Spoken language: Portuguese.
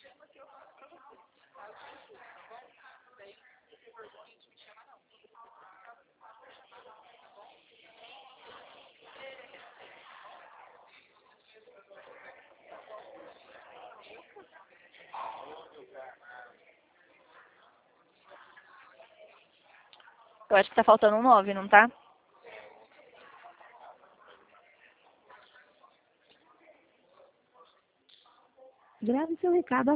Eu acho que tá faltando um 9, não tá? Grave seu recado